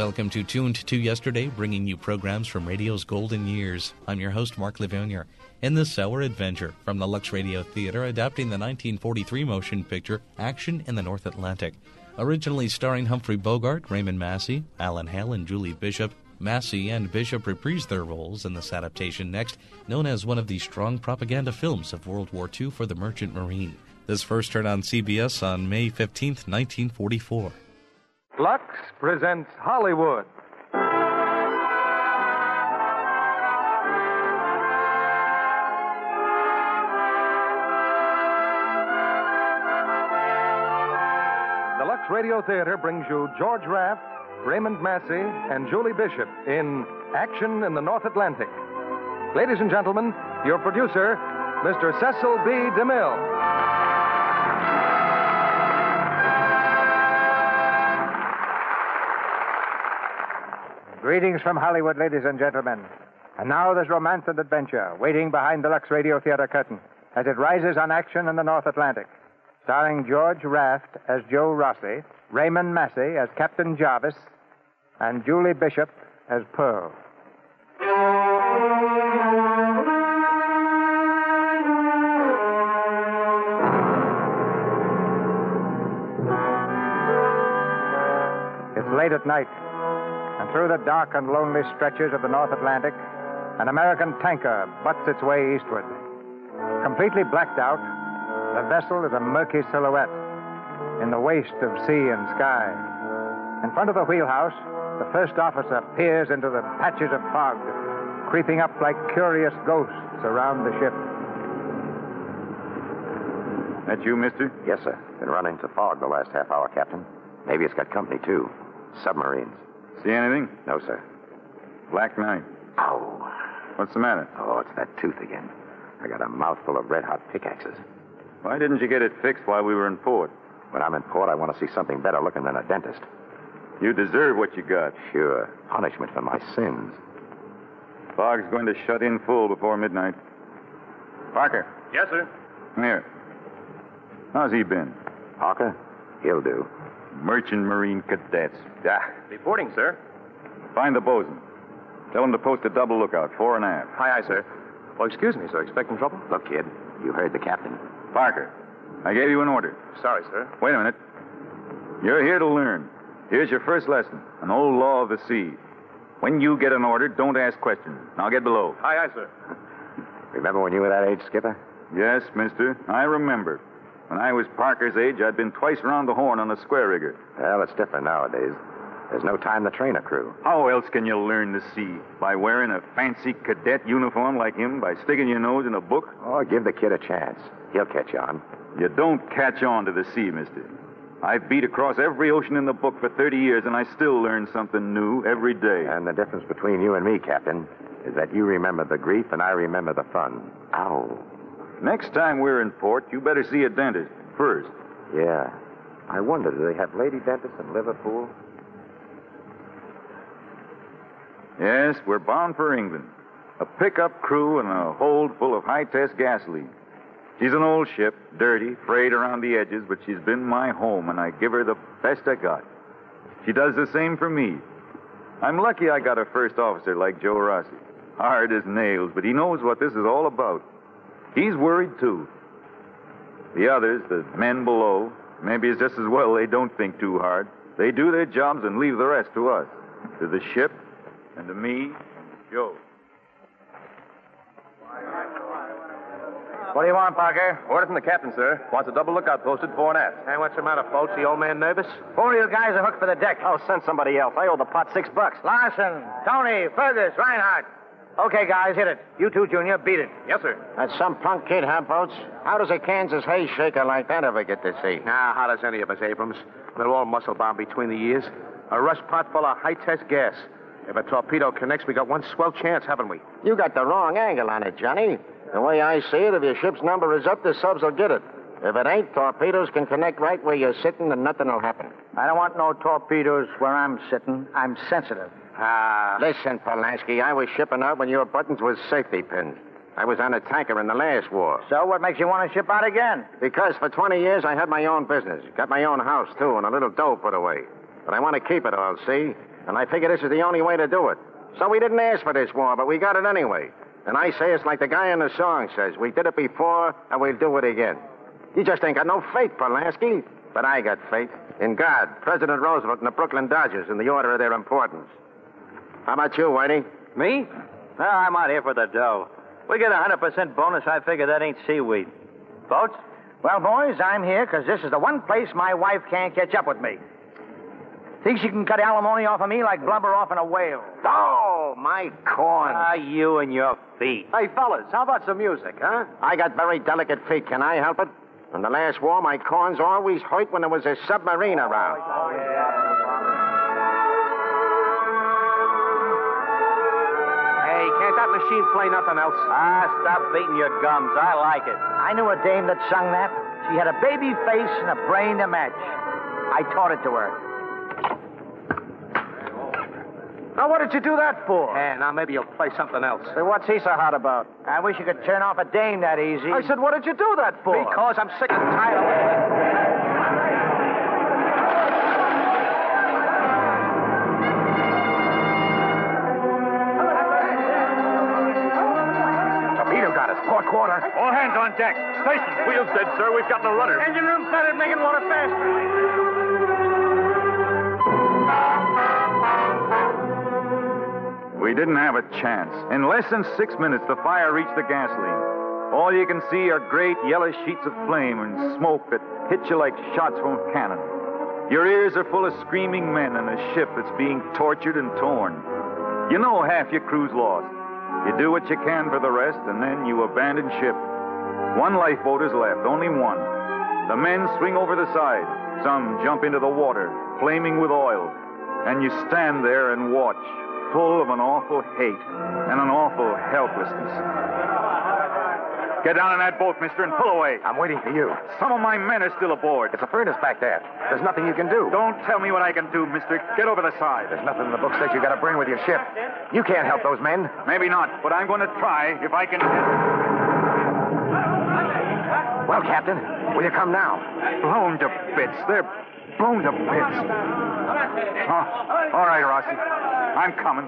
Welcome to Tuned to Yesterday, bringing you programs from radio's golden years. I'm your host, Mark Livonia. In this hour, adventure from the Lux Radio Theater, adapting the 1943 motion picture Action in the North Atlantic. Originally starring Humphrey Bogart, Raymond Massey, Alan Hale, and Julie Bishop, Massey and Bishop reprised their roles in this adaptation next, known as one of the strong propaganda films of World War II for the Merchant Marine. This first aired on CBS on May 15, 1944. Lux presents Hollywood. The Lux Radio Theater brings you George Raft, Raymond Massey, and Julie Bishop in Action in the North Atlantic. Ladies and gentlemen, your producer, Mr. Cecil B. DeMille. Greetings from Hollywood, ladies and gentlemen. And now there's romance and adventure waiting behind the Lux Radio Theater curtain as it rises on Action in the North Atlantic. Starring George Raft as Joe Rossi, Raymond Massey as Captain Jarvis, and Julie Bishop as Pearl. It's late at night. And through the dark and lonely stretches of the North Atlantic, an American tanker butts its way eastward. Completely blacked out, the vessel is a murky silhouette in the waste of sea and sky. In front of the wheelhouse, the first officer peers into the patches of fog, creeping up like curious ghosts around the ship. That you, mister? Yes, sir. Been running into fog the last half hour, Captain. Maybe it's got company, too. Submarines. See anything? No, sir. Black night. Ow. What's the matter? Oh, it's that tooth again. I got a mouthful of red-hot pickaxes. Why didn't you get it fixed while we were in port? When I'm in port, I want to see something better looking than a dentist. You deserve what you got. Sure. Punishment for my sins. Fog's going to shut in full before midnight. Parker. Yes, sir. Come here. How's he been? Parker? He'll do. Merchant Marine cadets. Reporting, sir. Find the bosun. Tell him to post a double lookout, fore and aft. Aye, sir. Oh, excuse me, sir. Expecting trouble? Look, kid, you heard the captain. Parker, I gave you an order. Sorry, sir. Wait a minute. You're here to learn. Here's your first lesson, an old law of the sea. When you get an order, don't ask questions. Now get below. Aye, sir. Remember when you were that age, Skipper? Yes, mister. I remember. When I was Parker's age, I'd been twice round the horn on a square rigger. Well, it's different nowadays. There's no time to train a crew. How else can you learn the sea? By wearing a fancy cadet uniform like him? By sticking your nose in a book? Oh, give the kid a chance. He'll catch on. You don't catch on to the sea, mister. I've beat across every ocean in the book for 30 years, and I still learn something new every day. And the difference between you and me, Captain, is that you remember the grief and I remember the fun. Ow. Next time we're in port, you better see a dentist first. Yeah. I wonder, do they have lady dentists in Liverpool? Yes, we're bound for England. A pickup crew and a hold full of high-test gasoline. She's an old ship, dirty, frayed around the edges, but she's been my home, and I give her the best I got. She does the same for me. I'm lucky I got a first officer like Joe Rossi. Hard as nails, but he knows what this is all about. He's worried, too. The others, the men below, maybe it's just as well they don't think too hard. They do their jobs and leave the rest to us. To the ship, and to me, Joe. What do you want, Parker? Order from the captain, sir. Wants a double lookout posted fore and aft. Hey, what's the matter, folks? The old man nervous? Four of you guys are hooked for the deck. Oh, send somebody else. I owe the pot $6. Larson, Tony, Fergus, Reinhardt. Okay, guys, hit it. You two, Junior, beat it. Yes, sir. That's some punk kid, huh, Boats? How does a Kansas hay shaker like that ever get to sea? Now, how does any of us, Abrams? We're all muscle-bound between the years. A rush pot full of high-test gas. If a torpedo connects, we got one swell chance, haven't we? You got the wrong angle on it, Johnny. The way I see it, if your ship's number is up, the subs will get it. If it ain't, torpedoes can connect right where you're sitting and nothing will happen. I don't want no torpedoes where I'm sitting. I'm sensitive. Listen, Polanski, I was shipping out when your buttons was safety pins. I was on a tanker in the last war. So what makes you want to ship out again? Because for 20 years I had my own business. Got my own house, too, and a little dough put away. But I want to keep it all, see? And I figure this is the only way to do it. So we didn't ask for this war, but we got it anyway. And I say it's like the guy in the song says. We did it before, and we'll do it again. You just ain't got no faith, Pulaski. But I got faith. In God, President Roosevelt, and the Brooklyn Dodgers in the order of their importance. How about you, Whitey? Me? No, I'm out here for the dough. We get a 100% bonus. I figure that ain't seaweed. Votes? Well, boys, I'm here because this is the one place my wife can't catch up with me. Thinks she can cut alimony off of me like blubber off in a whale. Oh, my corn. Ah, you and your feet. Hey, fellas, how about some music, huh? I got very delicate feet. Can I help it? In the last war, my corns always hurt when there was a submarine around. Hey, can't that machine play nothing else? Ah, stop beating your gums. I like it. I knew a dame that sung that. She had a baby face and a brain to match. I taught it to her. Now, what did you do that for? Yeah, now maybe you'll play something else. Say, what's he so hot about? I wish you could turn off a dame that easy. I said, what did you do that for? Because I'm sick and tired of Torpedo got us. Port quarter. All hands on deck. Station. Wheels dead, sir. We've got the rudder. Engine room flooded, making water fast. We didn't have a chance. In less than 6 minutes, the fire reached the gasoline. All you can see are great yellow sheets of flame and smoke that hit you like shots from a cannon. Your ears are full of screaming men and a ship that's being tortured and torn. You know half your crew's lost. You do what you can for the rest, and then you abandon ship. One lifeboat is left, only one. The men swing over the side. Some jump into the water, flaming with oil. And you stand there and watch, full of an awful hate and an awful helplessness. Get down in that boat, mister, and pull away. I'm waiting for you. Some of my men are still aboard. It's a furnace back there. There's nothing you can do. Don't tell me what I can do, mister. Get over the side. There's nothing in the book says you got to bring with your ship. You can't help those men. Maybe not, but I'm going to try if I can. Well, Captain, will you come now? Blown to bits. They're blown to bits. Oh, all right, Rossi. I'm coming.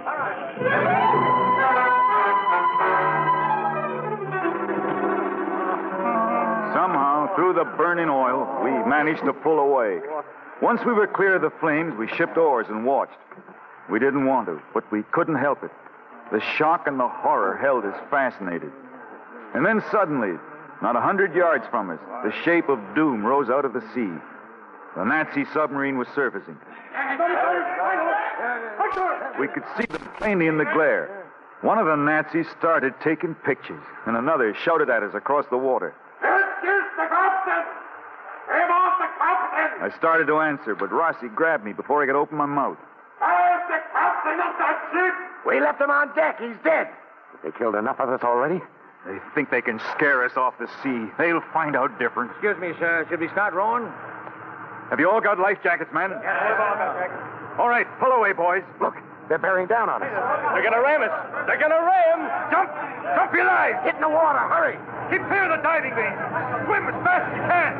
Somehow, through the burning oil, we managed to pull away. Once we were clear of the flames, we shipped oars and watched. We didn't want to, but we couldn't help it. The shock and the horror held us fascinated. And then suddenly, not 100 yards from us, the shape of doom rose out of the sea. The Nazi submarine was surfacing. We could see them plainly in the glare. One of the Nazis started taking pictures, and another shouted at us across the water. I started to answer, but Rossi grabbed me before I could open my mouth. We left him on deck. He's dead. They killed enough of us already? They think they can scare us off the sea. They'll find out different. Excuse me, sir. Should we start rowing? Have you all got life jackets, men? Yeah, we've all got jackets. All right, pull away, boys. Look, they're bearing down on us. They're going to ram us. They're going to ram. Jump! Jump your lives! Get in the water. Hurry. Keep clear of the diving beam. Swim as fast as you can.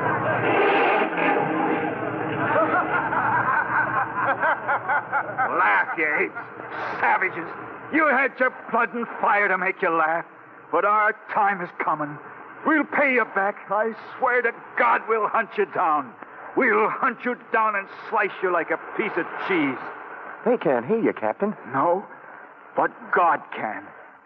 Laugh, you apes. Savages. You had your blood and fire to make you laugh. But our time is coming. We'll pay you back. I swear to God we'll hunt you down. We'll hunt you down and slice you like a piece of cheese. They can't hear you, Captain. No, but God can.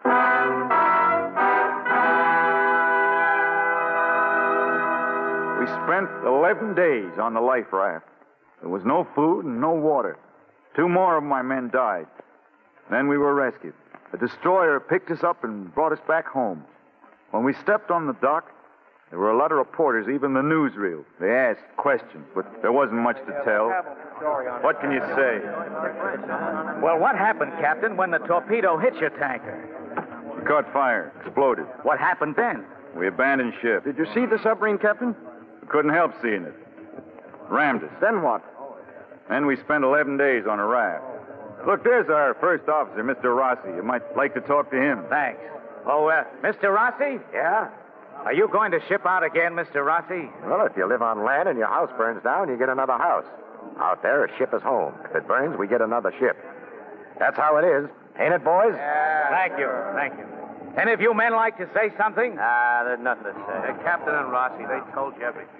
We spent 11 days on the life raft. There was no food and no water. 2 more of my men died. Then we were rescued. A destroyer picked us up and brought us back home. When we stepped on the dock, there were a lot of reporters, even the newsreel. They asked questions, but there wasn't much to tell. What can you say? Well, what happened, Captain, when the torpedo hit your tanker? It caught fire, exploded. What happened then? We abandoned ship. Did you see the submarine, Captain? We couldn't help seeing it. Rammed us. Then what? Then we spent 11 days on a raft. Look, there's our first officer, Mr. Rossi. You might like to talk to him. Thanks. Oh, Mr. Rossi? Yeah? Are you going to ship out again, Mr. Rossi? Well, if you live on land and your house burns down, you get another house. Out there, a ship is home. If it burns, we get another ship. That's how it is. Ain't it, boys? Thank you. Any of you men like to say something? There's nothing to say. The captain and Rossi, they told you everything.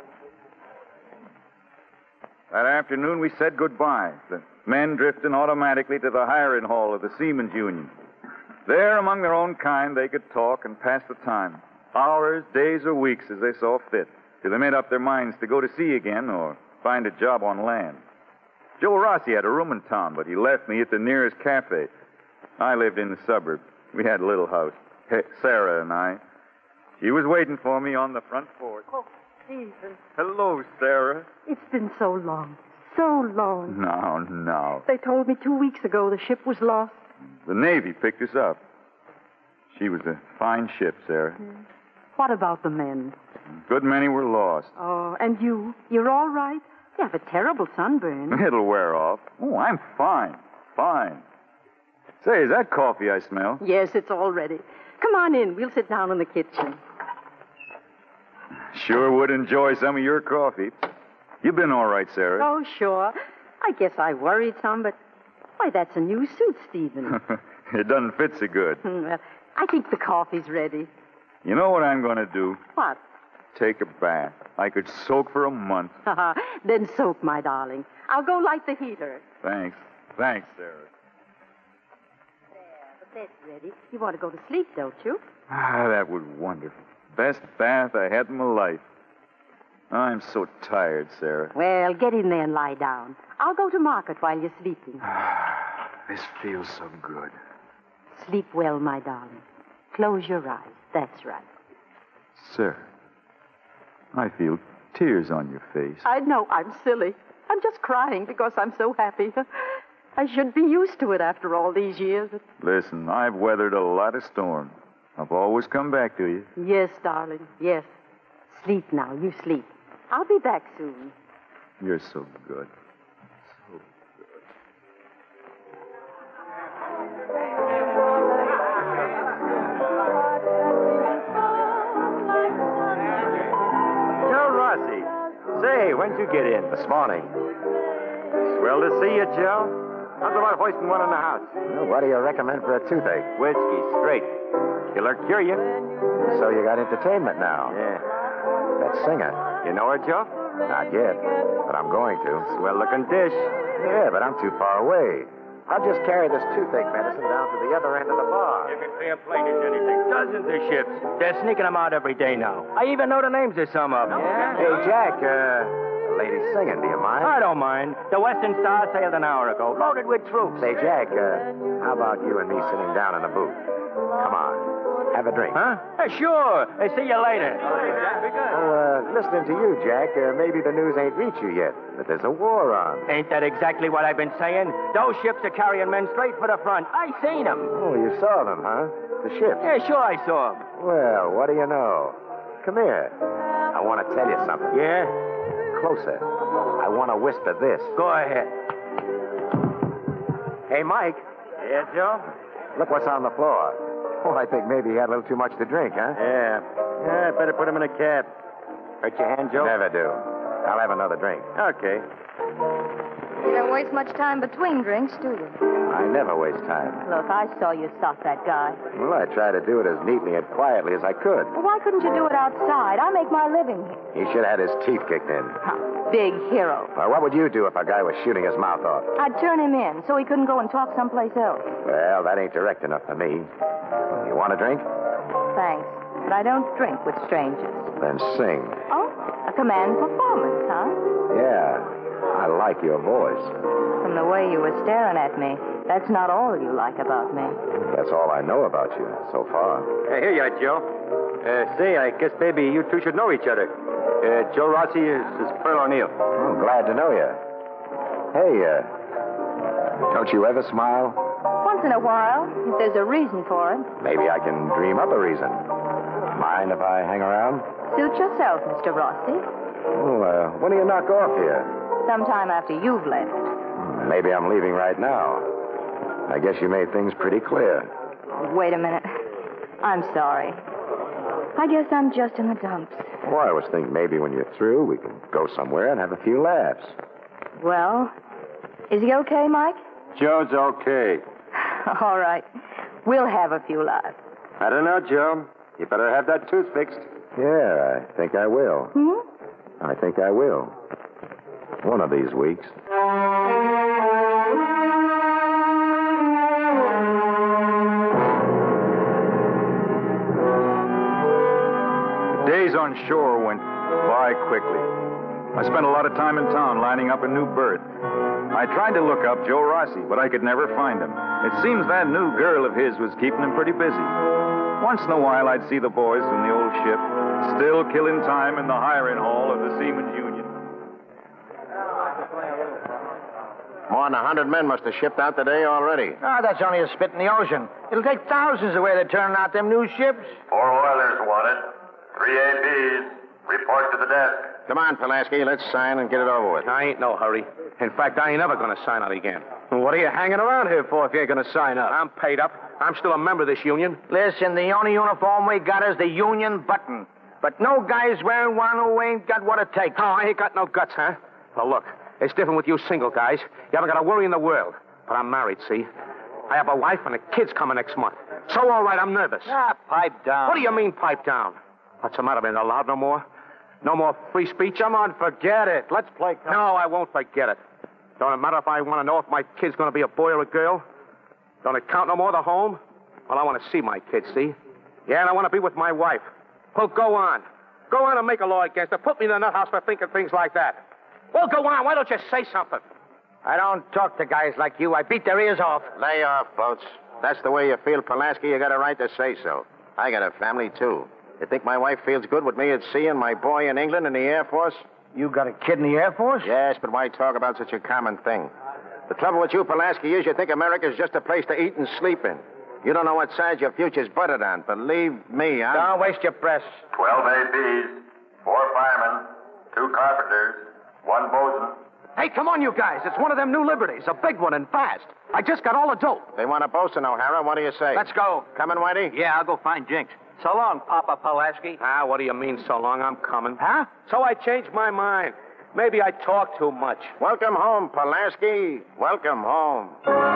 That afternoon, we said goodbye. The men drifting automatically to the hiring hall of the Seamen's Union. There, among their own kind, they could talk and pass the time. Hours, days, or weeks as they saw fit, till they made up their minds to go to sea again or find a job on land. Joe Rossi had a room in town, but he left me at the nearest cafe. I lived in the suburbs. We had a little house, Sarah and I. She was waiting for me on the front porch. Oh, Stephen. Hello, Sarah. It's been so long. So long. No. They told me 2 weeks ago the ship was lost. The Navy picked us up. She was a fine ship, Sarah. What about the men? A good many were lost. Oh, and you? You're all right? You have a terrible sunburn. It'll wear off. Oh, I'm fine. Say, is that coffee I smell? Yes, it's all ready. Come on in. We'll sit down in the kitchen. Sure would enjoy some of your coffee. You've been all right, Sarah. Oh, sure. I guess I worried some, but... Why, that's a new suit, Stephen. It doesn't fit so good. Well, I think the coffee's ready. You know what I'm going to do? What? Take a bath. I could soak for a month. Then soak, my darling. I'll go light the heater. Thanks, Sarah. The bed's ready. You want to go to sleep, don't you? That was wonderful. Best bath I had in my life. I'm so tired, Sarah. Well, get in there and lie down. I'll go to market while you're sleeping. This feels so good. Sleep well, my darling. Close your eyes. That's right. Sarah, I feel tears on your face. I know. I'm silly. I'm just crying because I'm so happy. I should be used to it after all these years. Listen, I've weathered a lot of storms. I've always come back to you. Yes, darling. Yes. Sleep now. You sleep. I'll be back soon. You're so good. So good. Joe Rossi. Say, when'd you get in? This morning. Swell to see you, Joe. How's about hoisting one in the house? Well, what do you recommend for a toothache? Whiskey, straight. Killer cure you. So you got entertainment now. Yeah. That singer. You know her, Joe? Not yet, but I'm going to. Swell-looking dish. Yeah, but I'm too far away. I'll just carry this toothache medicine down to the other end of the bar. You can see a plane as anything. Dozens of ships. They're sneaking them out every day now. I even know the names of some of them. Yeah? Hey, Jack, the lady's singing. Do you mind? I don't mind. The Western Star sailed an hour ago, loaded with troops. Say, Jack, how about you and me sitting down in the booth? Come on. Have a drink. Huh? Sure. See you later. Well, listening to you, Jack, maybe the news ain't reached you yet, but there's a war on. Ain't that exactly what I've been saying? Those ships are carrying men straight for the front. I seen them. Oh, you saw them, huh? The ships? Yeah, sure I saw them. Well, what do you know? Come here. I want to tell you something. Yeah? Closer. I want to whisper this. Go ahead. Hey, Mike. Yeah, Joe? Look what's on the floor. Oh, I think maybe he had a little too much to drink, huh? Yeah. I better put him in a cab. Hurt your hand, Joe? Never do. I'll have another drink. Okay. You don't waste much time between drinks, do you? I never waste time. Look, I saw you stop that guy. Well, I try to do it as neatly and quietly as I could. Well, why couldn't you do it outside? I make my living here. He should have had his teeth kicked in. Big hero. Well, what would you do if a guy was shooting his mouth off? I'd turn him in so he couldn't go and talk someplace else. Well, that ain't direct enough for me. You want a drink? Thanks. But I don't drink with strangers. Then sing. Oh, a command performance, huh? Yeah. I like your voice. From the way you were staring at me, that's not all you like about me. That's all I know about you so far. Here you are, Joe. Say, I guess maybe you two should know each other. Joe Rossi is Pearl O'Neill. I'm glad to know you. Hey, don't you ever smile? Once in a while, if there's a reason for it. Maybe I can dream up a reason. Mind if I hang around? Suit yourself, Mr. Rossi. Well, when do you knock off here? Sometime after you've left. Maybe I'm leaving right now. I guess you made things pretty clear. Wait a minute. I'm sorry. I guess I'm just in the dumps. Oh, I was thinking maybe when you're through, we can go somewhere and have a few laughs. Well, is he okay, Mike? Joe's okay. All right. We'll have a few laughs. I don't know, Joe. You better have that tooth fixed. Yeah, I think I will. I think I will. One of these weeks. Days on shore went by quickly. I spent a lot of time in town lining up a new berth. I tried to look up Joe Rossi, but I could never find him. It seems that new girl of his was keeping him pretty busy. Once in a while, I'd see the boys from the old ship still killing time in the hiring hall of the Seamen's Union. More than 100 men must have shipped out today already. Oh, that's only a spit in the ocean. It'll take thousands of where they're turning out them new ships. 4 oilers wanted. 3 ABs. Report to the desk. Come on, Pulaski, let's sign and get it over with. I ain't no hurry. In fact, I ain't ever going to sign out again. What are you hanging around here for if you ain't going to sign up? I'm paid up. I'm still a member of this union. Listen, the only uniform we got is the union button. But no guy's wearing one who ain't got what it takes. Oh, I ain't got no guts, huh? Well, look, it's different with you single guys. You haven't got a worry in the world. But I'm married, see? I have a wife and the kids coming next month. So, all right, I'm nervous. Pipe down. What do you mean, pipe down? What's the matter? Ain't allowed no more? No more free speech? Come on, forget it. Let's play. No, I won't forget it. Don't it matter if I want to know if my kid's going to be a boy or a girl? Don't it count no more, the home? Well, I want to see my kid, see? Yeah, and I want to be with my wife. Well, go on. Go on and make a law against her. Put me in the nut house for thinking things like that. Well, go on. Why don't you say something? I don't talk to guys like you. I beat their ears off. Lay off, Boats. That's the way you feel, Pulaski. You got a right to say so. I got a family, too. You think my wife feels good with me at sea and my boy in England in the Air Force? You got a kid in the Air Force? Yes, but why talk about such a common thing? The trouble with you, Pulaski, is you think America's just a place to eat and sleep in. You don't know what side your future's buttered on. Believe me, Don't waste your breath. 12 ABs. 4 firemen. 2 carpenters. 1 bosun. Hey, come on, you guys. It's one of them new liberties. A big one and fast. I just got all the dope. They want a bosun, O'Hara. What do you say? Let's go. Coming, Whitey? Yeah, I'll go find Jinx. So long, Papa Pulaski. What do you mean, so long? I'm coming. Huh? So I changed my mind. Maybe I talk too much. Welcome home, Pulaski. Welcome home.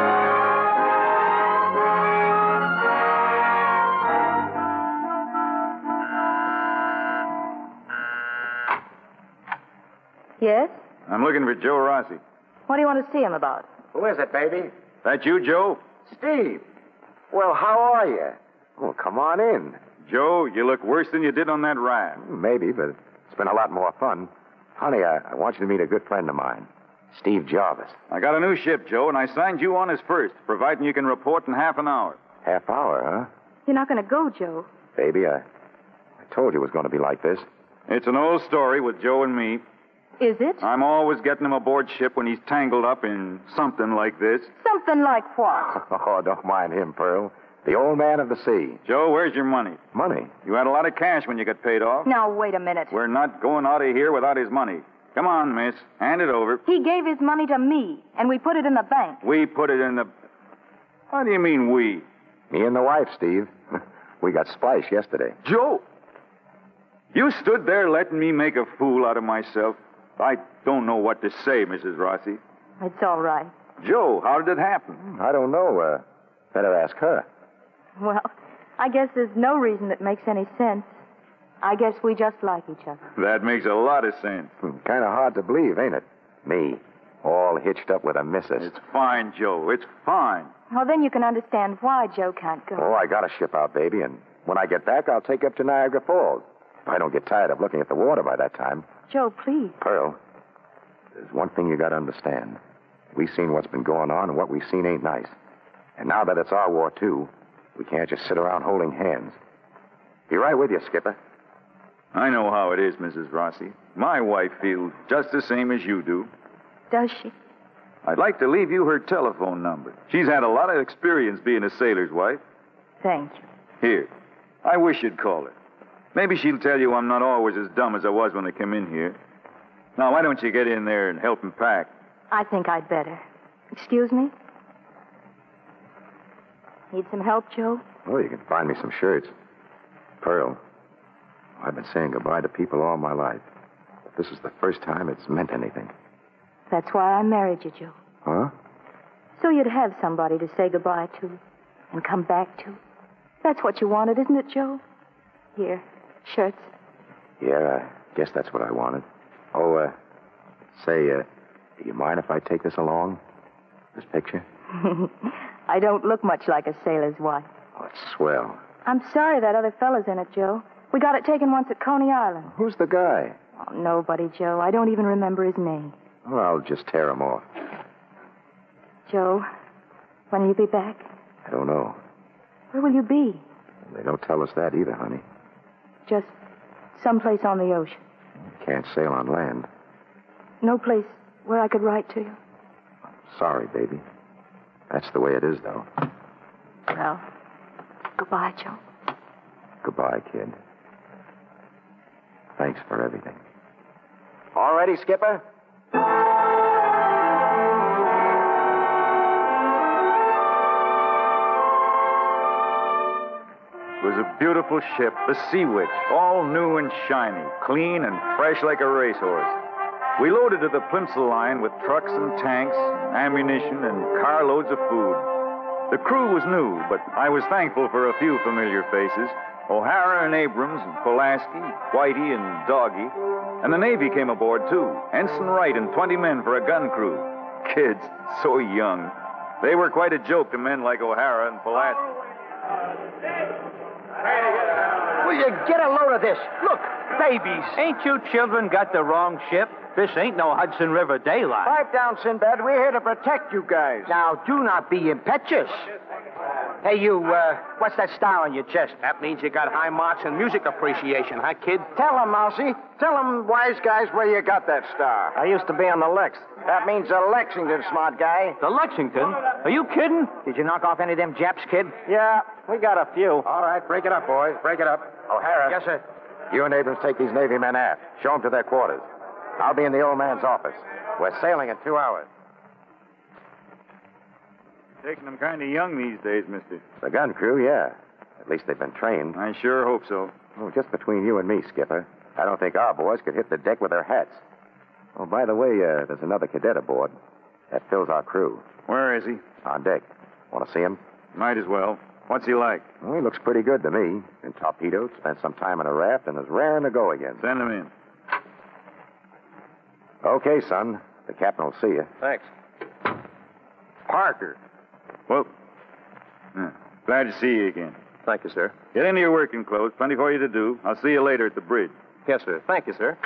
Yes? I'm looking for Joe Rossi. What do you want to see him about? Who is it, baby? That you, Joe? Steve. Well, how are you? Well, come on in. Joe, you look worse than you did on that raft. Maybe, but it's been a lot more fun. Honey, I want you to meet a good friend of mine, Steve Jarvis. I got a new ship, Joe, and I signed you on as first, providing you can report in half an hour. Half hour, huh? You're not going to go, Joe. Baby, I told you it was going to be like this. It's an old story with Joe and me. Is it? I'm always getting him aboard ship when he's tangled up in something like this. Something like what? Oh, don't mind him, Pearl. The old man of the sea. Joe, where's your money? Money? You had a lot of cash when you got paid off. Now, wait a minute. We're not going out of here without his money. Come on, miss. Hand it over. He gave his money to me, and we put it in the bank. We put it in the... What do you mean, we? Me and the wife, Steve. We got spliced yesterday. Joe! You stood there letting me make a fool out of myself. I don't know what to say, Mrs. Rossi. It's all right. Joe, how did it happen? I don't know. Better ask her. Well, I guess there's no reason that makes any sense. I guess we just like each other. That makes a lot of sense. Kind of hard to believe, ain't it? Me, all hitched up with a missus. It's fine, Joe. It's fine. Well, then you can understand why Joe can't go. Oh, I got to ship out, baby, and when I get back, I'll take you up to Niagara Falls. If I don't get tired of looking at the water by that time. Joe, please. Pearl, there's one thing you got to understand. We've seen what's been going on, and what we've seen ain't nice. And now that it's our war, too, we can't just sit around holding hands. Be right with you, Skipper. I know how it is, Mrs. Rossi. My wife feels just the same as you do. Does she? I'd like to leave you her telephone number. She's had a lot of experience being a sailor's wife. Thank you. Here. I wish you'd call her. Maybe she'll tell you I'm not always as dumb as I was when I came in here. Now, why don't you get in there and help him pack? I think I'd better. Excuse me? Need some help, Joe? Oh, you can find me some shirts. Pearl, I've been saying goodbye to people all my life. But this is the first time it's meant anything. That's why I married you, Joe. Huh? So you'd have somebody to say goodbye to and come back to. That's what you wanted, isn't it, Joe? Here, shirts. Yeah, I guess that's what I wanted. Oh, say, do you mind if I take this along? This picture? I don't look much like a sailor's wife. Oh, it's swell. I'm sorry that other fella's in it, Joe. We got it taken once at Coney Island. Who's the guy? Oh, nobody, Joe. I don't even remember his name. Well, I'll just tear him off. Joe, when will you be back? I don't know. Where will you be? They don't tell us that either, honey. Just someplace on the ocean. Can't sail on land. No place where I could write to you. Sorry, baby. That's the way it is, though. Well, goodbye, Joe. Goodbye, kid. Thanks for everything. All ready, Skipper? It was a beautiful ship, the Sea Witch, all new and shiny, clean and fresh like a racehorse. We loaded to the Plimsoll line with trucks and tanks, ammunition, and carloads of food. The crew was new, but I was thankful for a few familiar faces. O'Hara and Abrams and Pulaski, Whitey and Doggy. And the Navy came aboard, too. Ensign Wright and 20 men for a gun crew. Kids, so young. They were quite a joke to men like O'Hara and Pulaski. Will you get a load of this? Look, babies. Ain't you children got the wrong ship? This ain't no Hudson River daylight. Pipe down, Sinbad. We're here to protect you guys. Now, do not be impetuous. Hey, you, what's that star on your chest? That means you got high marks in music appreciation, huh, kid? Tell them, Mousy. Tell them, wise guys, where you got that star. I used to be on the Lex. That means a Lexington, smart guy. The Lexington? Are you kidding? Did you knock off any of them Japs, kid? Yeah, we got a few. All right, break it up, boys. Break it up. O'Hara. Yes, sir. You and Abrams take these Navy men aft. Show them to their quarters. I'll be in the old man's office. We're sailing in 2 hours. Taking them kind of young these days, mister. The gun crew, yeah. At least they've been trained. I sure hope so. Oh, just between you and me, Skipper, I don't think our boys could hit the deck with their hats. Oh, by the way, there's another cadet aboard. That fills our crew. Where is he? On deck. Want to see him? Might as well. What's he like? Well, he looks pretty good to me. Been torpedoed, spent some time in a raft, and is raring to go again. Send him in. Okay, son. The captain will see you. Thanks. Parker. Well, glad to see you again. Thank you, sir. Get into your working clothes. Plenty for you to do. I'll see you later at the bridge. Yes, sir. Thank you, sir.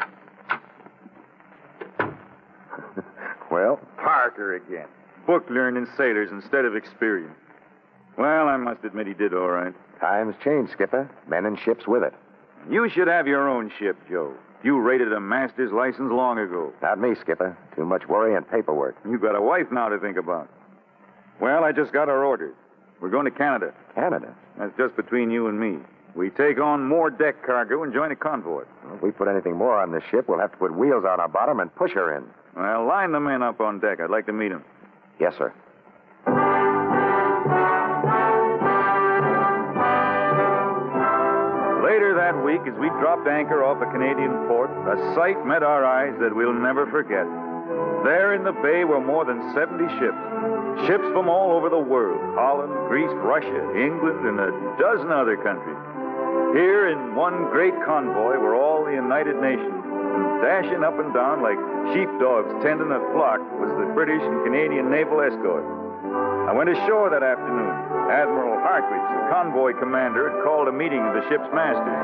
Well? Parker again. Book learning sailors instead of experience. Well, I must admit he did all right. Times change, Skipper. Men and ships with it. You should have your own ship, Joe. You rated a master's license long ago. Not me, Skipper. Too much worry and paperwork. You've got a wife now to think about. Well, I just got our orders. We're going to Canada. Canada? That's just between you and me. We take on more deck cargo and join a convoy. Well, if we put anything more on this ship, we'll have to put wheels on our bottom and push her in. Well, line the men up on deck. I'd like to meet them. Yes, sir. Later that week, as we dropped anchor off a Canadian port, a sight met our eyes that we'll never forget. There in the bay were more than 70 ships. Ships from all over the world. Holland, Greece, Russia, England, and a dozen other countries. Here in one great convoy were all the United Nations. And dashing up and down like sheepdogs tending a flock was the British and Canadian naval escort. I went ashore that afternoon. Admiral Hartridge, the convoy commander, had called a meeting of the ship's masters.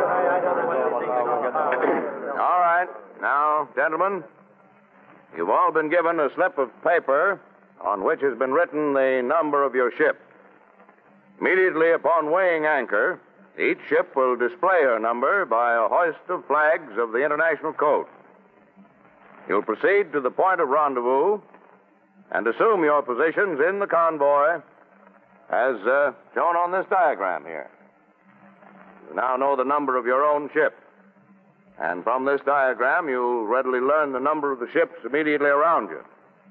All right. Now, gentlemen, you've all been given a slip of paper on which has been written the number of your ship. Immediately upon weighing anchor, each ship will display her number by a hoist of flags of the International Code. You'll proceed to the point of rendezvous and assume your positions in the convoy as shown on this diagram here. You now know the number of your own ship. And from this diagram, you'll readily learn the number of the ships immediately around you.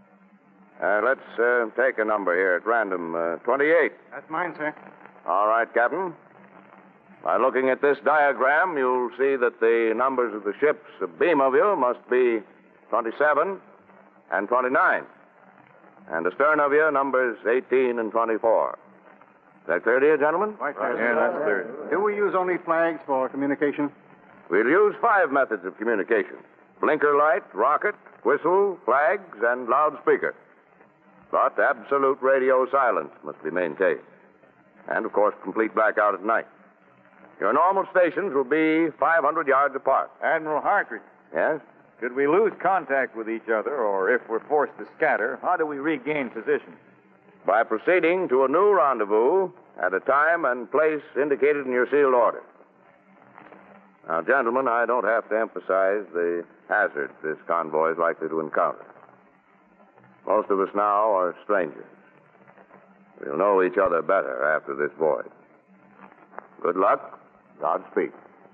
Let's take a number here at random. 28. That's mine, sir. All right, Captain. By looking at this diagram, you'll see that the numbers of the ships abeam of you must be 27 and 29. And astern of you, numbers 18 and 24. Is that clear to you, gentlemen? Right, sir. Yeah, that's clear. Do we use only flags for communication? We'll use 5 methods of communication. Blinker light, rocket, whistle, flags, and loudspeaker. But absolute radio silence must be maintained. And, of course, complete blackout at night. Your normal stations will be 500 yards apart. Admiral Hartridge. Yes? Should we lose contact with each other, or if we're forced to scatter, how do we regain position? By proceeding to a new rendezvous at a time and place indicated in your sealed order. Now, gentlemen, I don't have to emphasize the hazards this convoy is likely to encounter. Most of us now are strangers. We'll know each other better after this voyage. Good luck. Godspeed.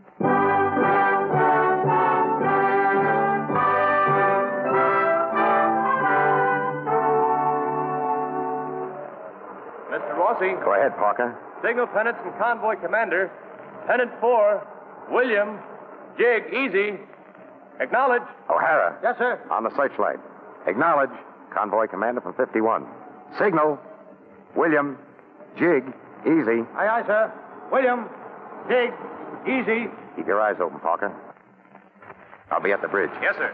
Mr. Rossi. Go ahead, Parker. Signal Pennant from Convoy Commander. Pennant 4, William, Jig, easy. Acknowledge. O'Hara. Yes, sir. On the searchlight. Acknowledge. Convoy commander from 51. Signal. William. Jig. Easy. Aye, aye, sir. William, Jig, easy. Keep your eyes open, Parker. I'll be at the bridge. Yes, sir.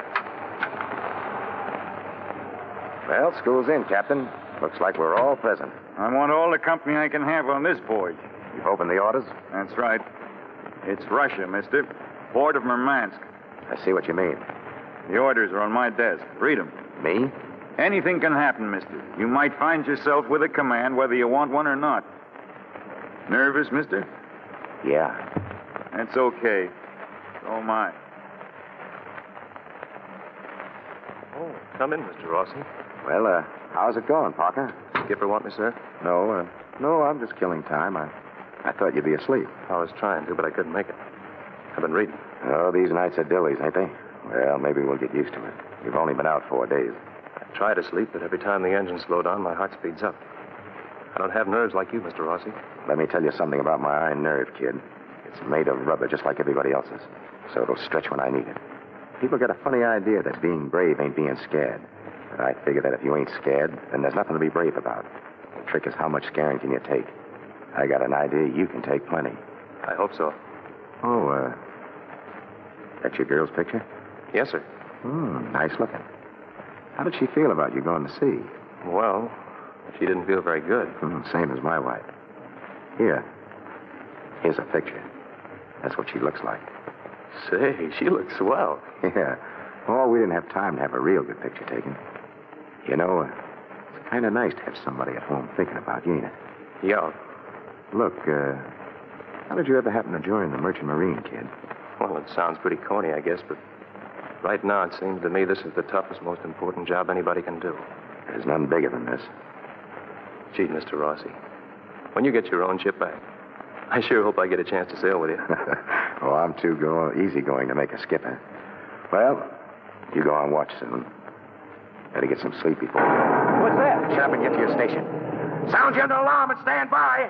Well, school's in, Captain. Looks like we're all present. I want all the company I can have on this voyage. You've opened the orders? That's right. It's Russia, mister. Port of Murmansk. I see what you mean. The orders are on my desk. Read 'em. Me? Anything can happen, mister. You might find yourself with a command whether you want one or not. Nervous, mister? Yeah. That's okay. So am I. Oh, come in, Mr. Rossi. Well, how's it going, Parker? Skipper want me, sir? No, I'm just killing time. I thought you'd be asleep. I was trying to, but I couldn't make it. I've been reading. Oh, these nights are dillies, ain't they? Well, maybe we'll get used to it. We've only been out 4 days. I try to sleep, but every time the engines slow down, my heart speeds up. I don't have nerves like you, Mr. Rossi. Let me tell you something about my iron nerve, kid. It's made of rubber just like everybody else's, so it'll stretch when I need it. People get a funny idea that being brave ain't being scared. But I figure that if you ain't scared, then there's nothing to be brave about. The trick is how much scaring can you take. I got an idea you can take plenty. I hope so. Oh, that's your girl's picture? Yes, sir. Nice looking. How did she feel about you going to sea? Well, she didn't feel very good. Same as my wife. Here's a picture. That's what she looks like. Say, she looks swell. Yeah. Oh, we didn't have time to have a real good picture taken. You know, it's kind of nice to have somebody at home thinking about you, ain't it? Yeah. Look, how did you ever happen to join the Merchant Marine, kid? Well, it sounds pretty corny, I guess, but right now it seems to me this is the toughest, most important job anybody can do. There's none bigger than this. Gee, Mr. Rossi, when you get your own ship back, I sure hope I get a chance to sail with you. Oh, I'm too easygoing to make a skipper. Well, you go on watch soon. Better get some sleep before. What's that? Shut up and get to your station. Sound your alarm and stand by.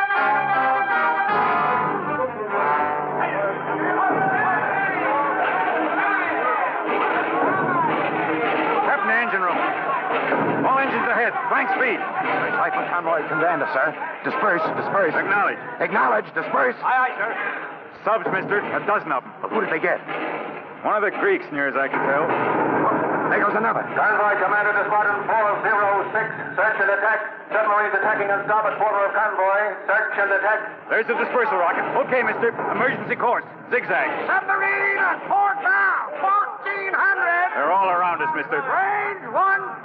Captain, engine room. All engines ahead. Blank speed. Rifle convoy commander, sir. Disperse. Acknowledge. Acknowledge. Disperse. Aye, aye, sir. Subs, mister. A dozen of them. Who did they get? One of the Greeks, near as I can tell. There goes another. Convoy Commander to Squadron 406. Search and attack. Submarines attacking on starboard quarter of convoy. Search and attack. There's the dispersal rocket. Okay, mister. Emergency course. Zigzag. Submarine at port bow. 1400. They're all around us, mister. Range 150.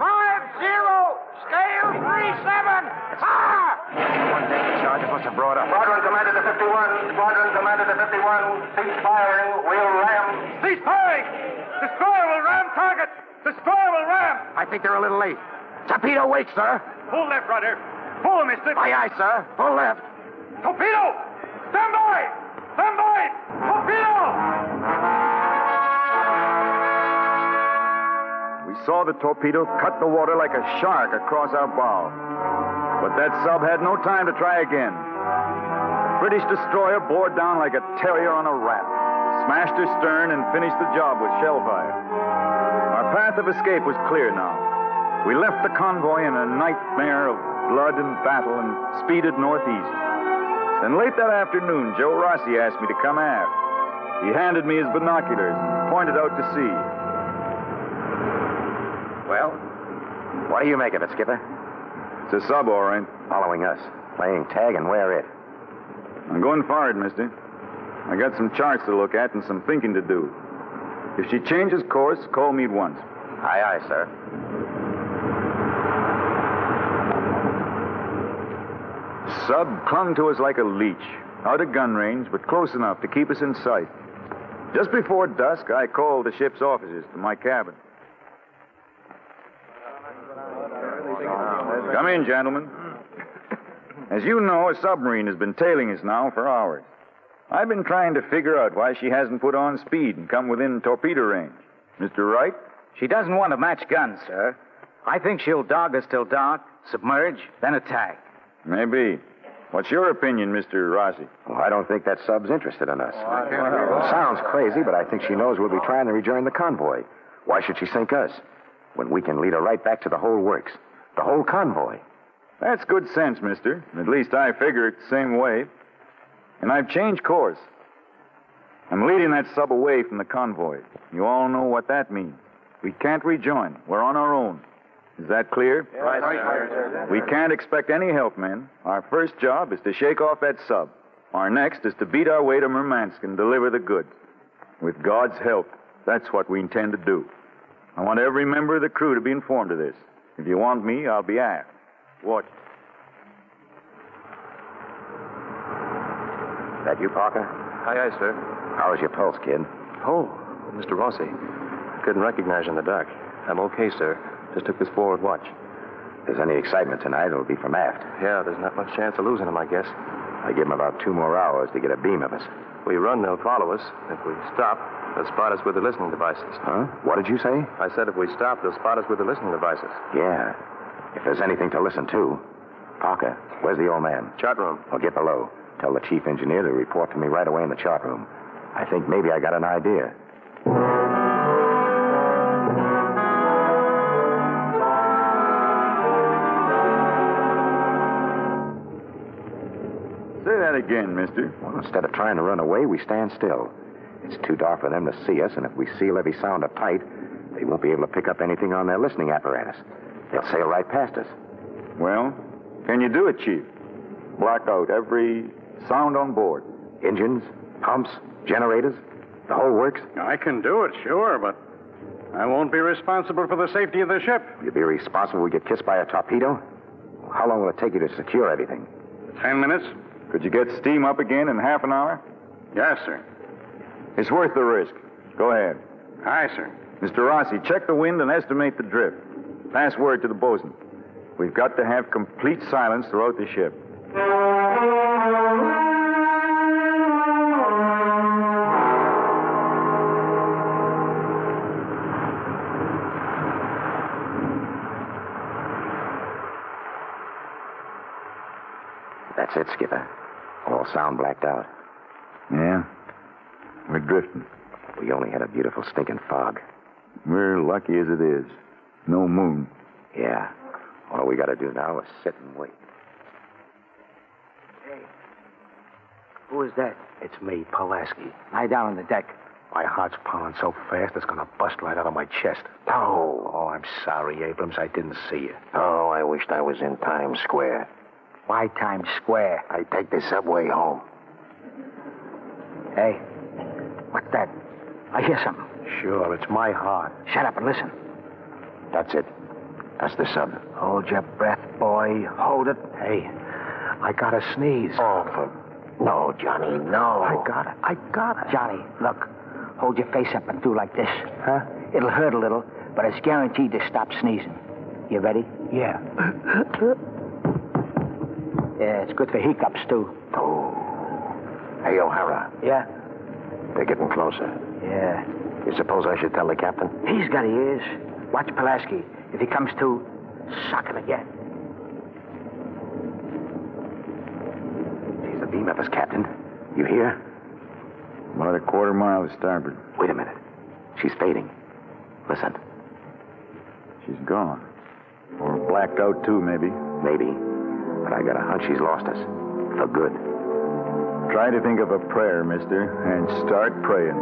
Scale 37. Fire! One deck charge must have brought up. Squadron Commander to 51. Squadron Commander to 51. Cease firing. We'll ram. Cease firing! Destroyer will ram target! Destroyer will ram! I think they're a little late. Torpedo waits, sir. Full left rudder. Full, mister. Aye, aye, sir. Full left. Torpedo! Stand by! Stand by! Torpedo! We saw the torpedo cut the water like a shark across our bow. But that sub had no time to try again. British destroyer bore down like a terrier on a rat, smashed her stern, and finished the job with shell fire. Our path of escape was clear now. We left the convoy in a nightmare of blood and battle and speeded northeast. Then late that afternoon, Joe Rossi asked me to come aft. He handed me his binoculars and pointed out to sea. Well, what do you make of it, Skipper? It's a sub, all right. Following us, playing tag, and where it? I'm going forward, mister. I got some charts to look at and some thinking to do. If she changes course, call me at once. Aye, aye, sir. Sub clung to us like a leech, out of gun range, but close enough to keep us in sight. Just before dusk, I called the ship's officers to my cabin. Come in, gentlemen. As you know, a submarine has been tailing us now for hours. I've been trying to figure out why she hasn't put on speed and come within torpedo range. Mr. Wright? She doesn't want to match guns, sir. I think she'll dog us till dark, submerge, then attack. Maybe. What's your opinion, Mr. Rossi? Well, I don't think that sub's interested in us. It sounds crazy, but I think she knows we'll be trying to rejoin the convoy. Why should she sink us? When we can lead her right back to the whole works. The whole convoy. That's good sense, mister. At least I figure it the same way. And I've changed course. I'm leading that sub away from the convoy. You all know what that means. We can't rejoin. We're on our own. Is that clear? Right, sir. We can't expect any help, men. Our first job is to shake off that sub. Our next is to beat our way to Murmansk and deliver the goods. With God's help, that's what we intend to do. I want every member of the crew to be informed of this. If you want me, I'll be aft. Watch. That you, Parker? Aye, aye, sir. How's your pulse, kid? Oh, Mr. Rossi. Couldn't recognize you in the dark. I'm okay, sir. Just took this forward watch. If there's any excitement tonight, it'll be from aft. Yeah, there's not much chance of losing him, I guess. I give them about 2 more hours to get a beam of us. If we run, they'll follow us. If we stop, they'll spot us with the listening devices. Huh? What did you say? I said if we stop, they'll spot us with the listening devices. Yeah. If there's anything to listen to. Parker, where's the old man? Chart room. I'll get below. Tell the chief engineer to report to me right away in the chart room. I think maybe I got an idea. Say that again, mister. Well, instead of trying to run away, we stand still. It's too dark for them to see us, and if we seal every sound up tight, they won't be able to pick up anything on their listening apparatus. They'll sail right past us. Well, can you do it, Chief? Block out every sound on board. Engines, pumps, generators, the whole works? I can do it, sure, but I won't be responsible for the safety of the ship. You'll be responsible if we get kissed by a torpedo? How long will it take you to secure everything? 10 minutes? Could you get steam up again in half an hour? Yes, sir. It's worth the risk. Go ahead. Aye, sir. Mr. Rossi, check the wind and estimate the drift. Pass word to the bosun. We've got to have complete silence throughout the ship. That's it, Skipper. All sound blacked out. Yeah? We're drifting. We only had a beautiful stinking fog. We're lucky as it is. No moon. Yeah. All we got to do now is sit and wait. Hey. Who is that? It's me, Pulaski. Lie down on the deck. My heart's pounding so fast it's going to bust right out of my chest. Oh, I'm sorry, Abrams. I didn't see you. Oh, I wished I was in Times Square. Why Times Square? I take the subway home. Hey, what's that? I hear something. Sure, it's my heart. Shut up and listen. That's it. That's the sub. Hold your breath, boy. Hold it. Hey, I got to sneeze. Oh, no, Johnny, no. I got it. Johnny, look. Hold your face up and do like this. Huh? It'll hurt a little, but it's guaranteed to stop sneezing. You ready? Yeah. Yeah, it's good for hiccups, too. Oh. Hey, O'Hara. Yeah? They're getting closer. Yeah. You suppose I should tell the captain? He's got ears. Watch Pulaski. If he comes to, sock him again. He's a beam Memphis, Captain. You hear? About a quarter mile to starboard. Wait a minute. She's fading. Listen. She's gone. Or blacked out, too, maybe. Maybe. But I got a hunch she's lost us. For good. Try to think of a prayer, mister, and start praying.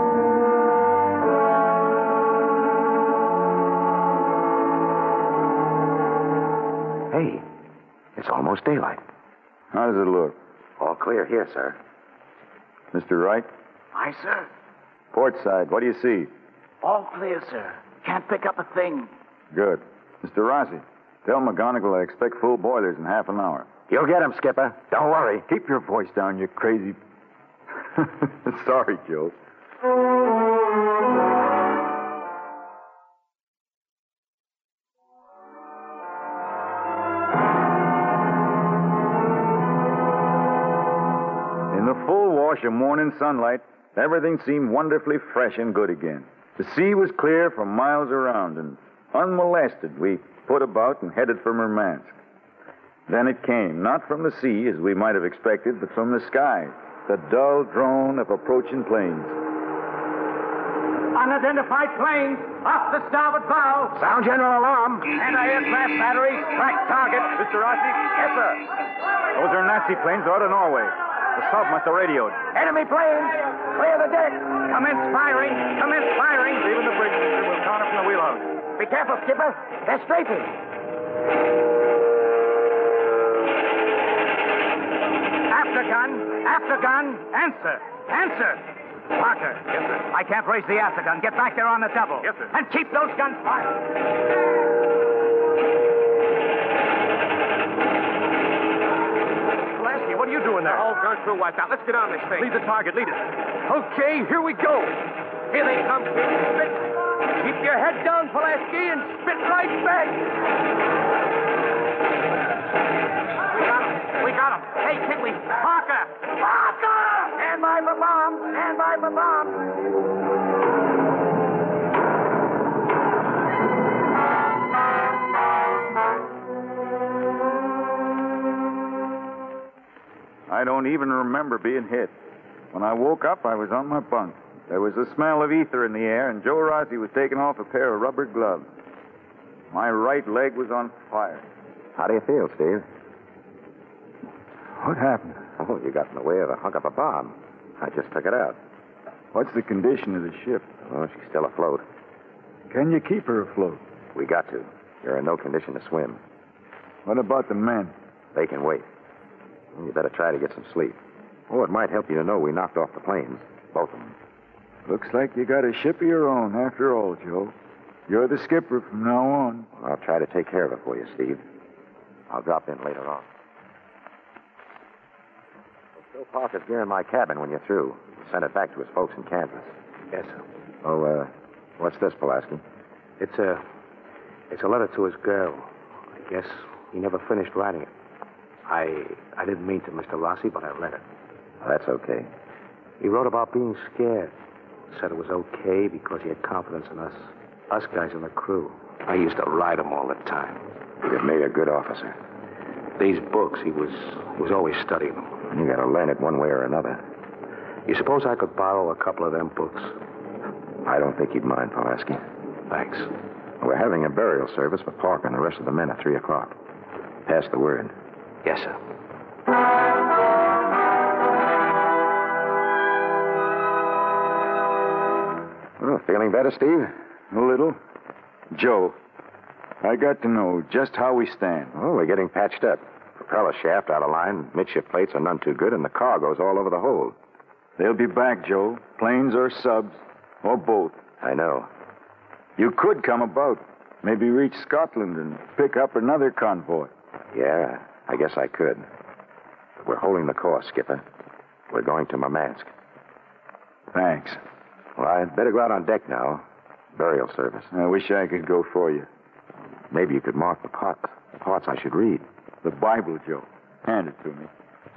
Hey, it's almost daylight. How does it look? All clear here, sir. Mr. Wright? Aye, sir. Port side, what do you see? All clear, sir. Can't pick up a thing. Good. Mr. Rossi, tell McGonigal I expect full boilers in half an hour. You'll get him, Skipper. Don't worry. Keep your voice down, you crazy... Sorry, Joe. In the full wash of morning sunlight, everything seemed wonderfully fresh and good again. The sea was clear for miles around, and unmolested, we put about and headed for Murmansk. Then it came, not from the sea, as we might have expected, but from the sky, the dull drone of approaching planes. Unidentified planes off the starboard bow. Sound general alarm. Anti-aircraft batteries, track target. Mr. Rossi? Yes, sir. Those are Nazi planes out of Norway. The sub must have radioed. Enemy planes. Clear the deck. Commence firing. Commence firing. Leaving the bridge, mister. We'll counter from the wheelhouse. Be careful, Skipper. They're strafing. Aftergun. Answer. Parker. Yes, sir. I can't raise the aftergun. Get back there on the double. Yes, sir. And keep those guns fired. Lasky, what are you doing there? The whole gun crew wiped out. Let's get on this thing. Lead the target. Lead it. Okay, here we go. Here they come, kid. Spit. Keep your head down, Pulaski, and spit right back. We got him. Hey, Kitley. Parker! Stand by for bomb. I don't even remember being hit. When I woke up, I was on my bunk. There was a smell of ether in the air, and Joe Rossi was taking off a pair of rubber gloves. My right leg was on fire. How do you feel, Steve? What happened? Oh, you got in the way of a hunk of a bomb. I just took it out. What's the condition of the ship? Oh, she's still afloat. Can you keep her afloat? We got to. You're in no condition to swim. What about the men? They can wait. You better try to get some sleep. Oh, it might help you to know we knocked off the planes. Both of them. Looks like you got a ship of your own, after all, Joe. You're the skipper from now on. I'll try to take care of it for you, Steve. I'll drop in later on. Joe Parker's gear in my cabin when you're through. Send it back to his folks in Kansas. Yes, sir. Oh, what's this, Pulaski? It's a letter to his girl. I guess he never finished writing it. I didn't mean to, Mr. Rossi, but I read it. That's okay. He wrote about being scared. Said it was okay because he had confidence in us guys in the crew. I used to ride him all the time. He'd have made a good officer. These books, he was always studying them. You gotta learn it one way or another. You suppose I could borrow a couple of them books? I don't think you'd mind, Pulaski. Thanks. We're having a burial service for Parker and the rest of the men at 3 o'clock. Pass the word. Yes, sir. Well, feeling better, Steve? A little. Joe, I got to know just how we stand. Oh, we're getting patched up. Propeller shaft out of line, midship plates are none too good, and the cargo's all over the hold. They'll be back, Joe. Planes or subs, or both. I know. You could come about. Maybe reach Scotland and pick up another convoy. Yeah, I guess I could. We're holding the course, Skipper. We're going to Murmansk. Thanks. Well, I'd better go out on deck now. Burial service. I wish I could go for you. Maybe you could mark the parts I should read. The Bible, Joe. Hand it to me.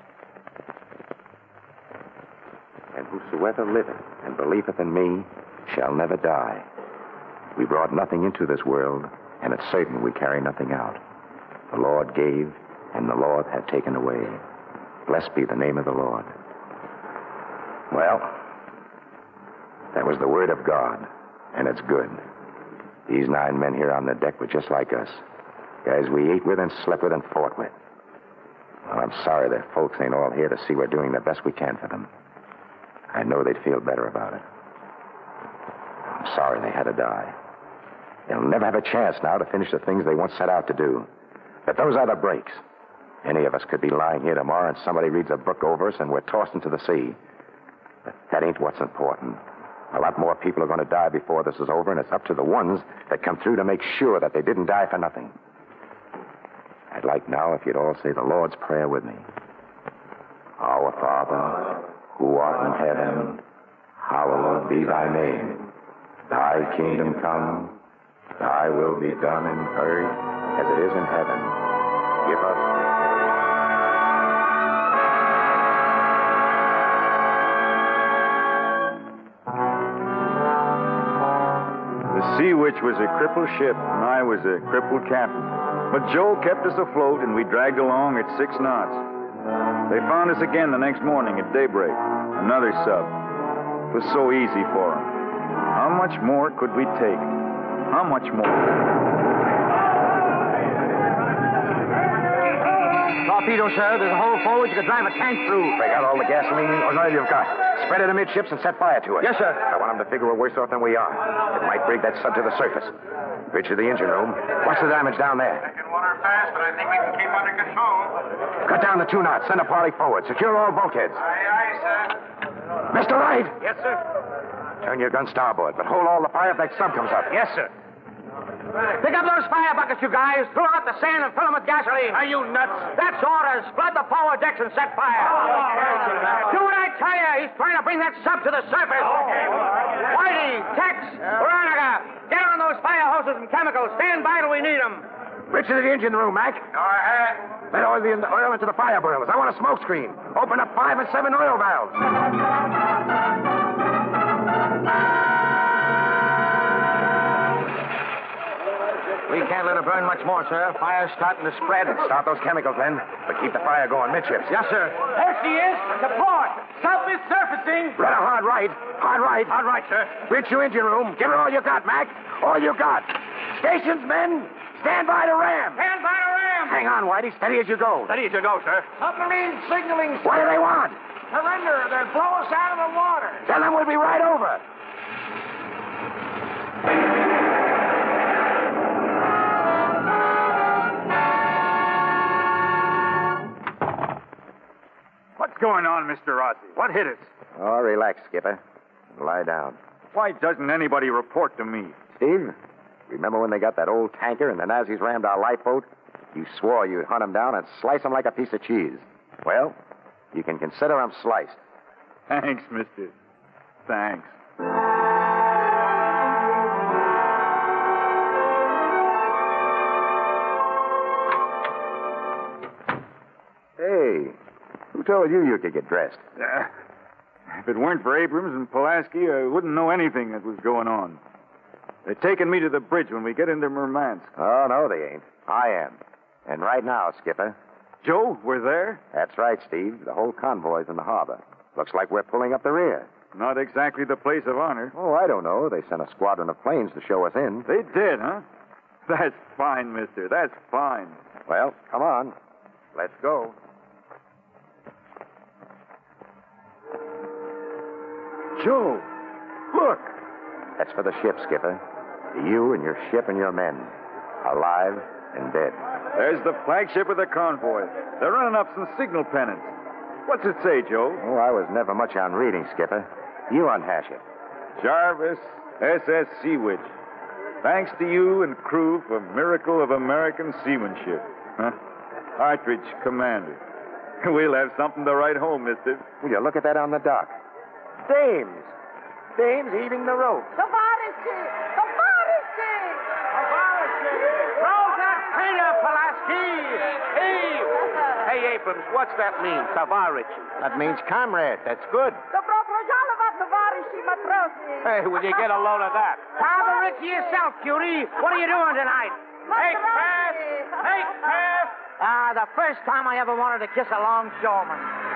And whosoever liveth and believeth in me shall never die. We brought nothing into this world, and it's certain we carry nothing out. The Lord gave, and the Lord hath taken away. Blessed be the name of the Lord. Well, that was the word of God, and it's good. These 9 men here on the deck were just like us. Guys we ate with and slept with and fought with. Well, I'm sorry their folks ain't all here to see we're doing the best we can for them. I know they'd feel better about it. I'm sorry they had to die. They'll never have a chance now to finish the things they once set out to do. But those are the breaks. Any of us could be lying here tomorrow and somebody reads a book over us and we're tossed into the sea. But that ain't what's important. A lot more people are going to die before this is over, and it's up to the ones that come through to make sure that they didn't die for nothing. I'd like now if you'd all say the Lord's Prayer with me. Our Father, who art in heaven, hallowed be thy name. Thy kingdom come, thy will be done in earth as it is in heaven. Give us... The Sea Witch was a crippled ship, and I was a crippled captain. But Joe kept us afloat, and we dragged along at 6 knots. They found us again the next morning at daybreak. Another sub. It was so easy for them. How much more could we take? How much more? Torpedo, sir. There's a hole forward you could drive a tank through. Break out all the gasoline or oil you've got. Spread it amidships and set fire to it. Yes, sir. I want them to figure we're worse off than we are. It might bring that sub to the surface. Bridge to the engine room. What's the damage down there? Taking water fast, but I think we can keep under control. Cut down the 2 knots. Send a parley forward. Secure all bulkheads. Aye, sir. Mr. Wright! Yes, sir. Turn your gun starboard, but hold all the fire if that sub comes up. Yes, sir. Pick up those fire buckets, you guys. Throw out the sand and fill them with gasoline. Are you nuts? That's orders. Flood the forward decks and set fire. Do what I tell you. He's trying to bring that sub to the surface. Whitey, Tex, Veronica, get on those fire hoses and chemicals. Stand by till we need them. Bridge to the engine room, Mac. Go ahead. Let oil into the fire burners. I want a smoke screen. Open up 5 and 7 oil valves. We can't let it burn much more, sir. Fire's starting to spread. Start those chemicals, then. But keep the fire going midships. Yes, sir. There she is. To port. Sub is surfacing. Run a hard right. Hard right. Hard right, sir. Bridge to engine room. Give her all you got, Mac. All you got. Stations, men. Stand by to ram. Stand by to ram. Hang on, Whitey. Steady as you go. Steady as you go, sir. Submarine signaling. What do they want? Surrender. They'll blow us out of the water. Tell them we'll be right over. What's going on, Mr. Rossi? What hit us? Oh, relax, Skipper. Lie down. Why doesn't anybody report to me? Steve, remember when they got that old tanker and the Nazis rammed our lifeboat? You swore you'd hunt them down and slice them like a piece of cheese. Well, you can consider them sliced. Thanks, mister. Thanks. Hey, who told you could get dressed? If it weren't for Abrams and Pulaski, I wouldn't know anything that was going on. They're taking me to the bridge when we get into Murmansk. Oh, no, they ain't. I am. And right now, Skipper. Joe, we're there? That's right, Steve. The whole convoy's in the harbor. Looks like we're pulling up the rear. Not exactly the place of honor. Oh, I don't know. They sent a squadron of planes to show us in. They did, huh? That's fine, mister. That's fine. Well, come on. Let's go. Joe, look. That's for the ship, Skipper. You and your ship and your men. Alive and dead. There's the flagship of the convoy. They're running up some signal pennants. What's it say, Joe? Oh, I was never much on reading, Skipper. You unhash it. Jarvis, SS Sea Witch. Thanks to you and crew for miracle of American seamanship. Huh? Partridge, commander. We'll have something to write home, mister. Will you look at that on the dock? Dames. Dames heaving the rope. Tavarisky! Tavarisky! Tavarisky! Throw that crater, Pulaski! Heave! Hey, Abrams, what's that mean, Tavarisky? That means comrade. That's good. Hey, will you get a load of that? Tavarisky yourself, cutie. What are you doing tonight? Make fast! Make fast! The first time I ever wanted to kiss a longshoreman.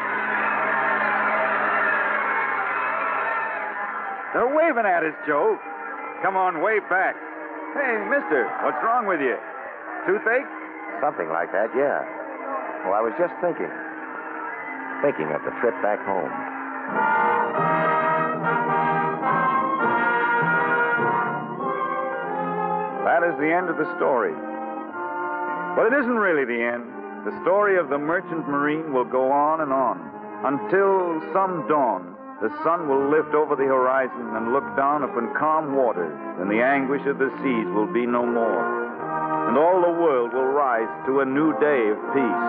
They're waving at us, Joe. Come on, wave back. Hey, mister, what's wrong with you? Toothache? Something like that, yeah. Well, I was just thinking of the trip back home. That is the end of the story. But it isn't really the end. The story of the merchant marine will go on and on until some dawn the sun will lift over the horizon and look down upon calm waters, and the anguish of the seas will be no more, and all the world will rise to a new day of peace.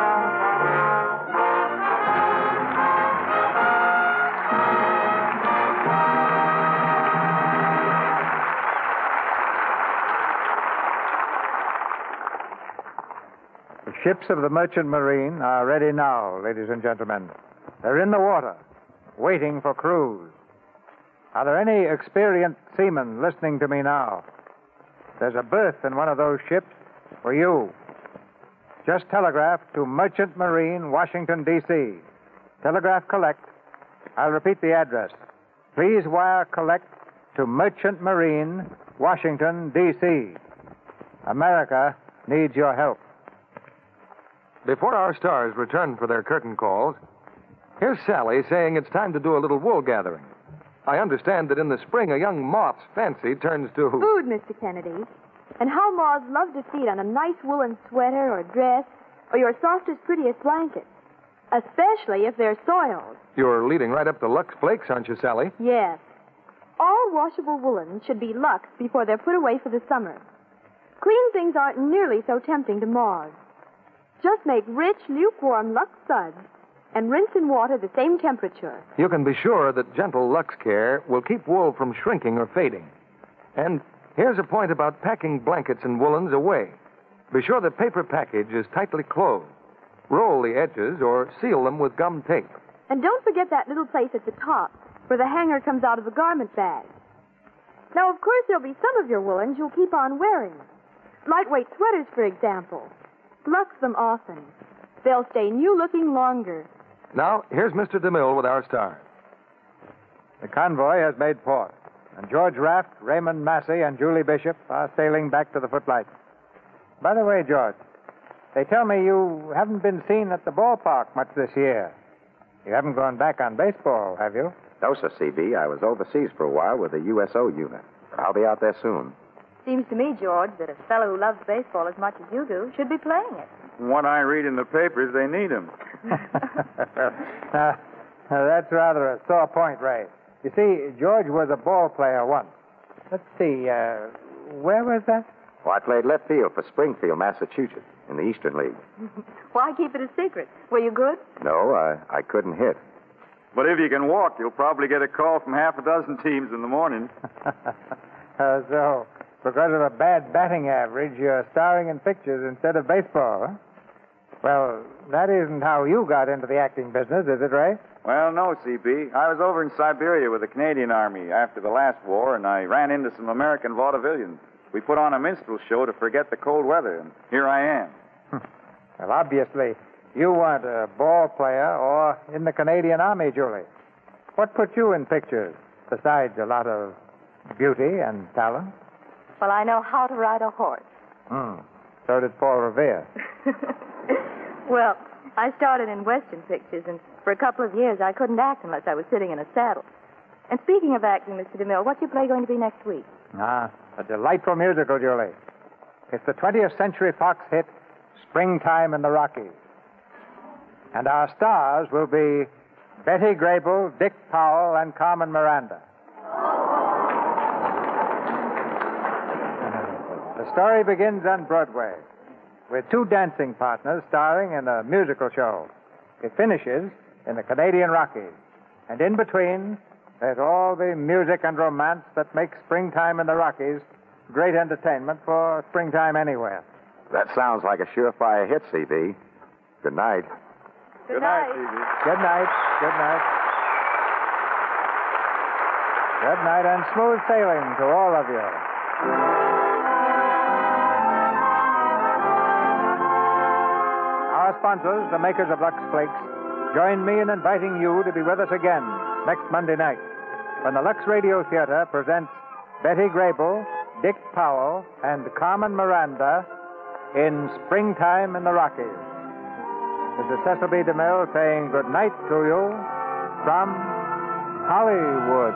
The ships of the Merchant Marine are ready now, ladies and gentlemen. They're in the water, waiting for crews. Are there any experienced seamen listening to me now? There's a berth in one of those ships for you. Just telegraph to Merchant Marine, Washington, D.C. Telegraph collect. I'll repeat the address. Please wire collect to Merchant Marine, Washington, D.C. America needs your help. Before our stars return for their curtain calls, here's Sally saying it's time to do a little wool gathering. I understand that in the spring, a young moth's fancy turns to... Food, Mr. Kennedy. And how moths love to feed on a nice woolen sweater or dress or your softest, prettiest blanket. Especially if they're soiled. You're leading right up to Lux Flakes, aren't you, Sally? Yes. All washable woolens should be Lux before they're put away for the summer. Clean things aren't nearly so tempting to moths. Just make rich, lukewarm Lux suds and rinse in water the same temperature. You can be sure that gentle Lux Care will keep wool from shrinking or fading. And here's a point about packing blankets and woolens away. Be sure the paper package is tightly closed. Roll the edges or seal them with gum tape. And don't forget that little place at the top where the hanger comes out of the garment bag. Now, of course, there'll be some of your woolens you'll keep on wearing. Lightweight sweaters, for example. Lux them often. They'll stay new-looking longer. Now, here's Mr. DeMille with our stars. The convoy has made port, and George Raft, Raymond Massey, and Julie Bishop are sailing back to the footlights. By the way, George, they tell me you haven't been seen at the ballpark much this year. You haven't gone back on baseball, have you? No, sir, CB. I was overseas for a while with the USO unit. I'll be out there soon. Seems to me, George, that a fellow who loves baseball as much as you do should be playing it. From what I read in the papers, they need him. That's rather a sore point, Ray. You see, George was a ball player once. Let's see, where was that? Well, I played left field for Springfield, Massachusetts, in the Eastern League. Why keep it a secret? Were you good? No, I couldn't hit. But if you can walk, you'll probably get a call from half a dozen teams in the morning. So, because of a bad batting average, you're starring in pictures instead of baseball, huh? Well, that isn't how you got into the acting business, is it, Ray? Well, no, CB. I was over in Siberia with the Canadian Army after the last war, and I ran into some American vaudevillians. We put on a minstrel show to forget the cold weather, and here I am. Well, obviously, you weren't a ball player or in the Canadian Army, Julie. What put you in pictures, besides a lot of beauty and talent? Well, I know how to ride a horse. So did Paul Revere. Well, I started in Western pictures, and for a couple of years I couldn't act unless I was sitting in a saddle. And speaking of acting, Mr. DeMille, what's your play going to be next week? A delightful musical, Julie. It's the 20th Century Fox hit, Springtime in the Rockies. And our stars will be Betty Grable, Dick Powell, and Carmen Miranda. The story begins on Broadway with two dancing partners starring in a musical show. It finishes in the Canadian Rockies. And in between, there's all the music and romance that makes Springtime in the Rockies great entertainment for springtime anywhere. That sounds like a surefire hit, CB. Good night. Good night. CB. Good night. Good night. Good night and smooth sailing to all of you. Our sponsors, the makers of Lux Flakes, join me in inviting you to be with us again next Monday night. when the Lux Radio Theater presents Betty Grable, Dick Powell, and Carmen Miranda in Springtime in the Rockies. This is Cecil B. DeMille saying good night to you from Hollywood.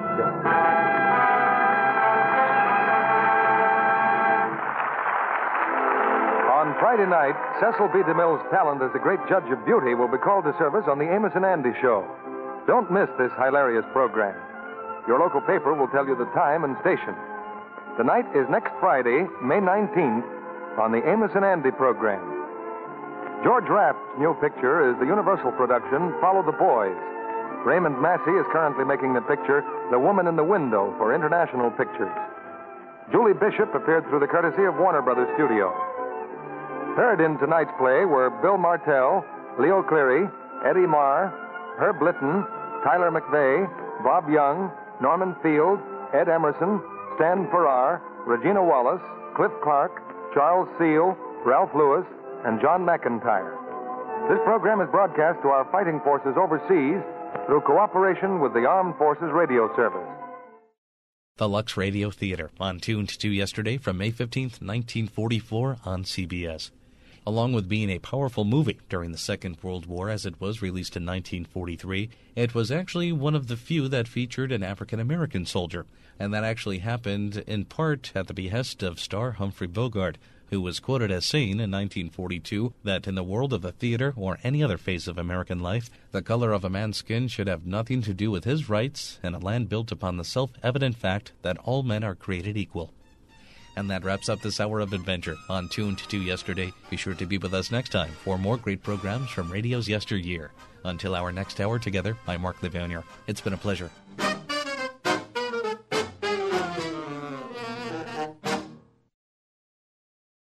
On Friday night, Cecil B. DeMille's talent as a great judge of beauty will be called to service on the Amos and Andy Show. Don't miss this hilarious program. Your local paper will tell you the time and station. The night is next Friday, May 19th, on the Amos and Andy program. George Raft's new picture is the Universal production, Follow the Boys. Raymond Massey is currently making the picture, The Woman in the Window, for International Pictures. Julie Bishop appeared through the courtesy of Warner Brothers Studio. Heard in tonight's play were Bill Martell, Leo Cleary, Eddie Marr, Herb Litton, Tyler McVeigh, Bob Young, Norman Field, Ed Emerson, Stan Farrar, Regina Wallace, Cliff Clark, Charles Seal, Ralph Lewis, and John McIntyre. This program is broadcast to our fighting forces overseas through cooperation with the Armed Forces Radio Service. The Lux Radio Theater, on Tuned to Yesterday from May 15th, 1944 on CBS. Along with being a powerful movie during the Second World War, as it was released in 1943, it was actually one of the few that featured an African-American soldier, and that actually happened in part at the behest of star Humphrey Bogart, who was quoted as saying in 1942 that in the world of the theater or any other phase of American life, the color of a man's skin should have nothing to do with his rights in a land built upon the self-evident fact that all men are created equal. And that wraps up this hour of adventure on Tuned to Yesterday. Be sure to be with us next time for more great programs from radio's yesteryear. Until our next hour together, I'm Mark Livonia. It's been a pleasure.